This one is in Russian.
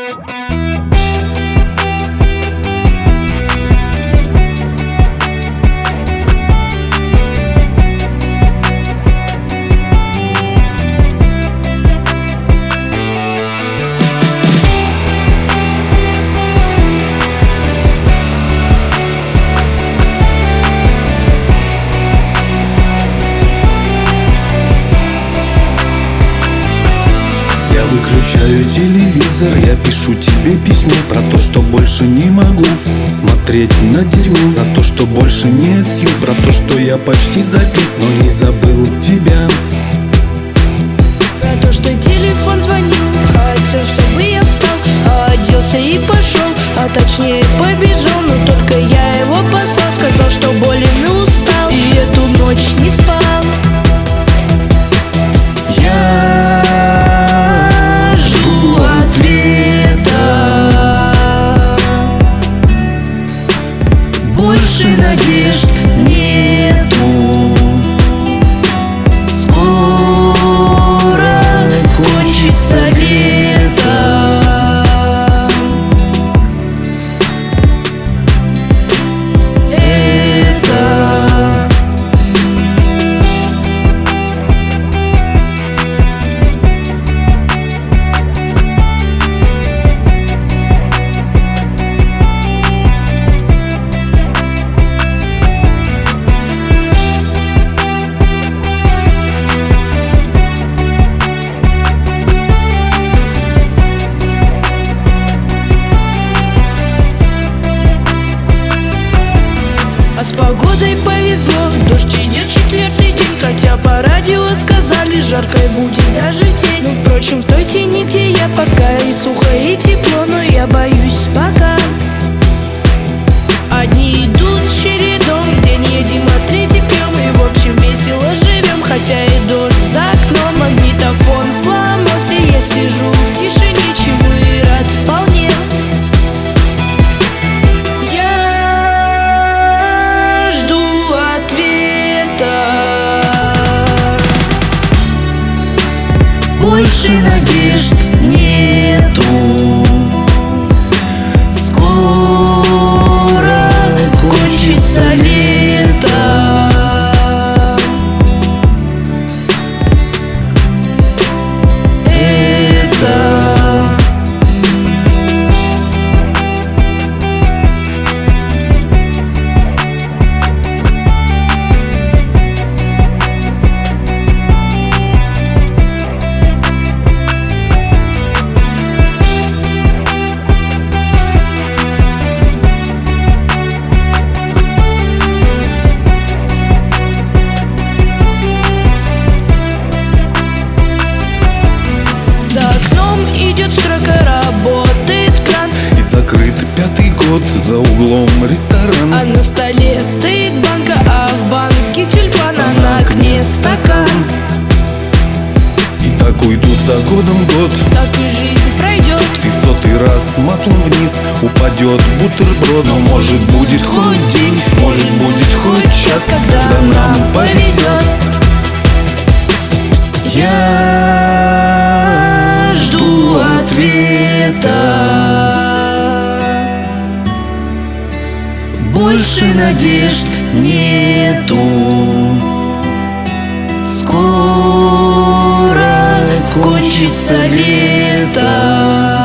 Я выключаю телевизор, я пишу тебе письмо про то, что больше не могу смотреть на дерьмо, про то, что больше нет сил, про то, что я почти забит, но не забыл тебя. Про то, что телефон звонил, хотел, чтобы я встал, оделся и пошел, а точнее побежал, но только я его послал, сказал, что болен и устал, и эту ночь не спал. Я жду ответа, больше надежд нету. Скоро кончится лето. А с погодой повезло, дождь идет 4-й день, хотя по радио сказали, жаркой будет даже тень. Но впрочем, в той тени, где я, пока и сухо, и тепло, но я боюсь пока. Одни идут чередом, день едем, а третий пьем, и в общем весело живем, хотя и дождь за окном, магнитофон сломался, я сижу в тишине, чему и рад вполне. Больше надежд нету. Скоро кончится лето. Закрыт 5-й год, за углом ресторан, а на столе стоит банка, а в банке тюльпан, а на окне стакан. И так уйдут за годом год, так и жизнь пройдет. Ты 100-й раз маслом вниз упадет бутерброд. Но может будет хоть день, может будет хоть час, когда нам повезет. Я жду ответа. Больше надежд нету. Скоро кончится лето.